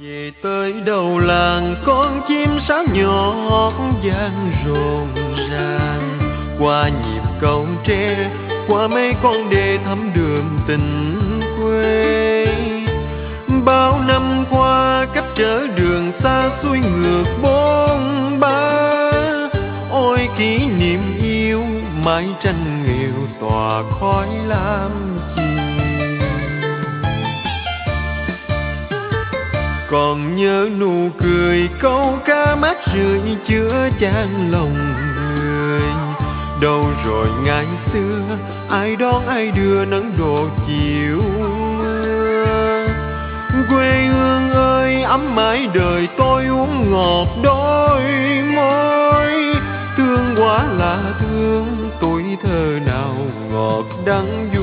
Về tới đầu làng con chim sáo nhỏ vang rộn ràng, qua nhịp cầu tre, qua mấy con đê thắm đượm tình quê. Bao năm qua cách trở đường xa xuôi ngược bốn ba, ôi kỷ niệm yêu mái tranh nghèo tỏa khói lam chìm. Còn nhớ nụ cười câu ca mát rượi chứa chan lòng người. Đâu rồi ngày xưa ai đón ai đưa nắng độ chiều mưa. Quê hương ơi ấm mãi đời tôi uống ngọt đôi môi. Thương quá là thương tuổi thơ nào ngọt đắng vui.